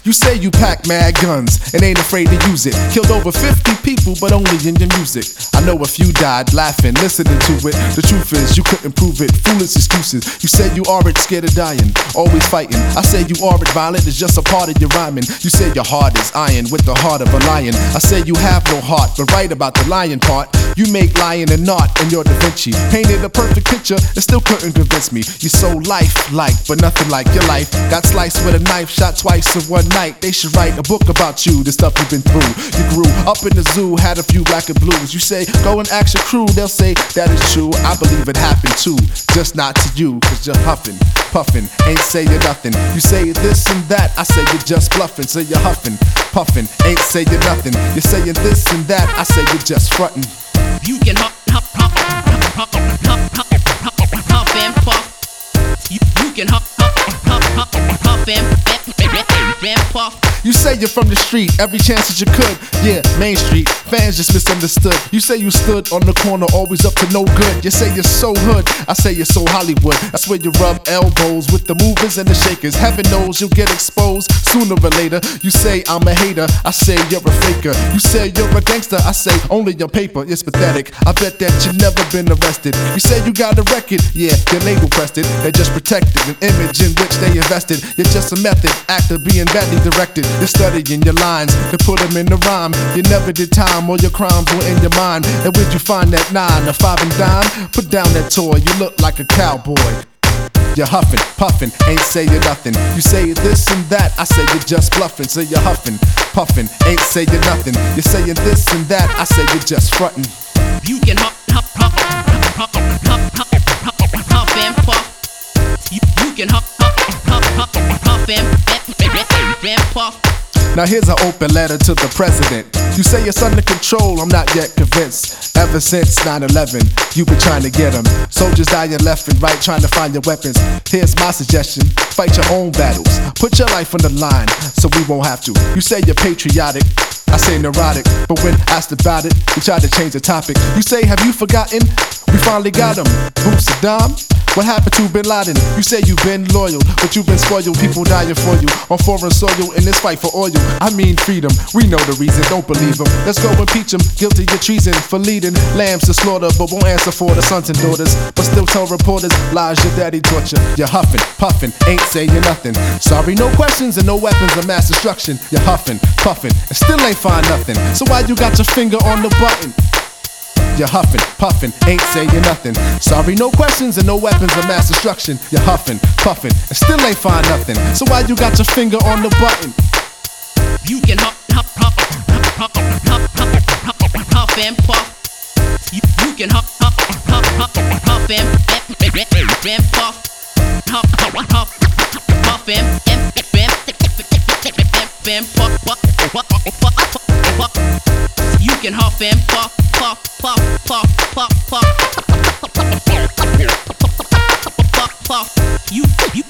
You say you pack mad guns and ain't afraid to use it. Killed over 50 people, but only in your music. I know a few died laughing, listening to it. The truth is, you couldn't prove it. Foolish excuses. You said you aren't scared of dying, always fighting. I say you aren't violent, it's just a part of your rhyming. You say your heart is iron with the heart of a lion. I say you have no heart, but right about the lion part. You make lying an art and you're Da Vinci. Painted a perfect picture and still couldn't convince me. You're so lifelike, but nothing like your life. Got sliced with a knife, shot twice in one night. They should write a book about you, the stuff you've been through. You grew up in the zoo, had a few black and blues. You say, go and ask your crew, they'll say that is true. I believe it happened too, just not to you, cause you're huffing, puffing, ain't saying nothing. You say this and that, I say you're just bluffing. So you're huffing, puffing, ain't saying nothing. You're saying this and that, I say you're just frontin'. You can huff and puff. You can huff and puff. You say you're from the street, every chance that you could. Yeah, Main Street, fans just misunderstood. You say you stood on the corner, always up to no good. You say you're so hood, I say you're so Hollywood. That's where you rub elbows with the movers and the shakers. Heaven knows you'll get exposed sooner or later. You say I'm a hater, I say you're a faker. You say you're a gangster, I say only your paper is pathetic. I bet that you've never been arrested. You say you got a record, yeah, your label pressed it. They just protected an image in which they invested. You're just a method actor being badly directed. You're studying your lines to put them in the rhyme. You never did time, all your crimes were in your mind. And where'd you find that 9, a 5 and dime? Put down that toy, you look like a cowboy. You're huffing, puffing, ain't saying nothing. You say this and that, I say you're just bluffing. So you're huffing, puffing, ain't saying nothing. You're saying this and that, I say you're just frontin'. You can huff and puff. You can huff and puff. Now here's an open letter to the president. You say it's under control, I'm not yet convinced. Ever since 9/11, you've been trying to get them. Soldiers dying left and right trying to find your weapons. Here's my suggestion, fight your own battles. Put your life on the line so we won't have to. You say you're patriotic, I say neurotic. But when asked about it, you try to change the topic. You say, have you forgotten? We finally got him. Boom, Saddam? What happened to Bin Laden? You say you've been loyal, but you've been spoiled. People dying for you on foreign soil in this fight for oil. I mean freedom, we know the reason, don't believe them. Let's go impeach them, guilty of treason for leading lambs to slaughter, but won't answer for the sons and daughters. But still tell reporters lies your daddy taught you. You're huffing, puffing, ain't saying nothing. Sorry, no questions and no weapons of mass destruction. You're huffing, puffing, and still ain't find nothing. So why you got your finger on the button? You're huffing, puffing, ain't saying nothing. Sorry, no questions and no weapons of mass destruction. You're huffing, puffing, and still ain't find nothing. So why you got your finger on the button? You can huff and puff. You can huff and puff. Huff and puff. You can huff and puff. You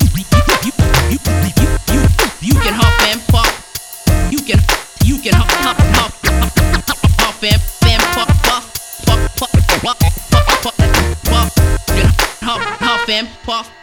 can huff and puff. You can huff and puff and puff.